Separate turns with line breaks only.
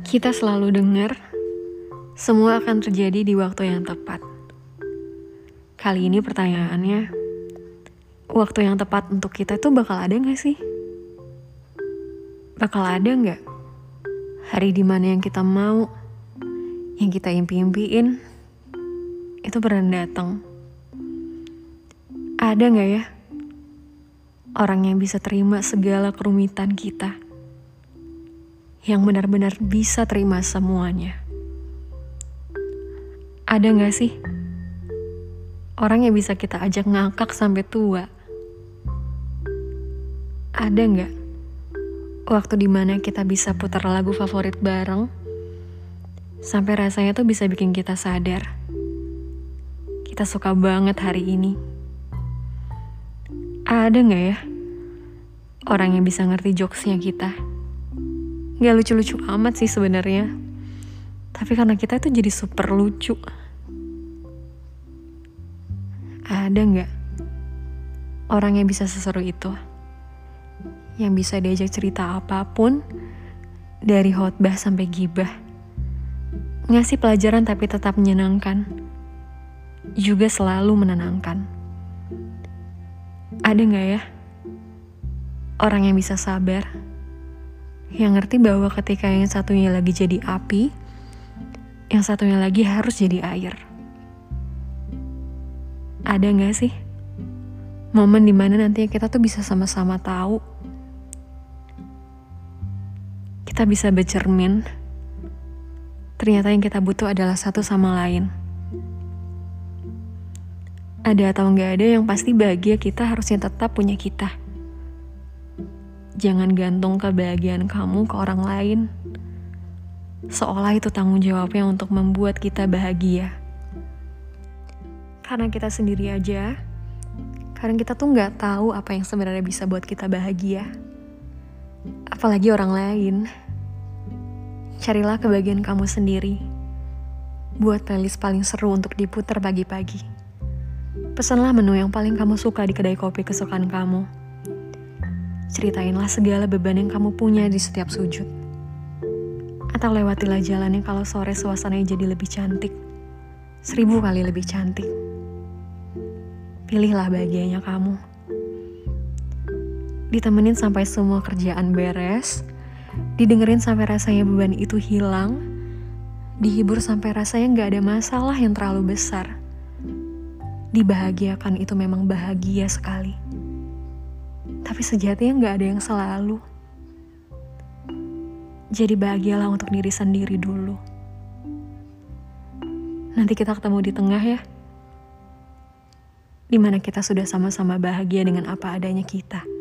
Kita selalu dengar, semua akan terjadi di waktu yang tepat. Kali ini pertanyaannya, waktu yang tepat untuk kita tuh bakal ada gak sih? Bakal ada gak hari dimana yang kita mau, yang kita impi-impiin, itu beneran datang? Ada gak ya orang yang bisa terima segala kerumitan kita, yang benar-benar bisa terima semuanya? Ada gak sih orang yang bisa kita ajak ngakak sampai tua? Ada gak waktu dimana kita bisa putar lagu favorit bareng, sampai rasanya tuh bisa bikin kita sadar kita suka banget hari ini? Ada gak ya orang yang bisa ngerti jokesnya kita? Gak lucu-lucu amat sih sebenarnya, tapi karena kita itu jadi super lucu. Ada gak orang yang bisa seseru itu? Yang bisa diajak cerita apapun, dari khotbah sampai gibah. Ngasih pelajaran tapi tetap menyenangkan, juga selalu menenangkan. Ada gak ya orang yang bisa sabar, yang ngerti bahwa ketika yang satunya lagi jadi api, yang satunya lagi harus jadi air? Ada gak sih momen dimana nantinya kita tuh bisa sama-sama tahu, kita bisa bercermin, ternyata yang kita butuh adalah satu sama lain. Ada atau nggak ada yang pasti bahagia kita harusnya tetap punya kita. Jangan gantung kebahagiaan kamu ke orang lain, seolah itu tanggung jawabnya untuk membuat kita bahagia. Karena kita sendiri aja, kadang kita tuh nggak tahu apa yang sebenarnya bisa buat kita bahagia, apalagi orang lain. Carilah kebahagiaan kamu sendiri. Buat playlist paling seru untuk diputar pagi-pagi. Pesanlah menu yang paling kamu suka di kedai kopi kesukaan kamu. Ceritainlah segala beban yang kamu punya di setiap sujud. Atau lewatilah jalan yang kalau sore suasananya jadi lebih cantik, 1000 kali lebih cantik. Pilihlah bahagianya kamu. Ditemenin sampai semua kerjaan beres, didengerin sampai rasanya beban itu hilang, dihibur sampai rasanya gak ada masalah yang terlalu besar. Dibahagiakan itu memang bahagia sekali, tapi sejatinya gak ada yang selalu. Jadi bahagialah untuk diri sendiri dulu. Nanti kita ketemu di tengah ya, dimana kita sudah sama-sama bahagia dengan apa adanya kita.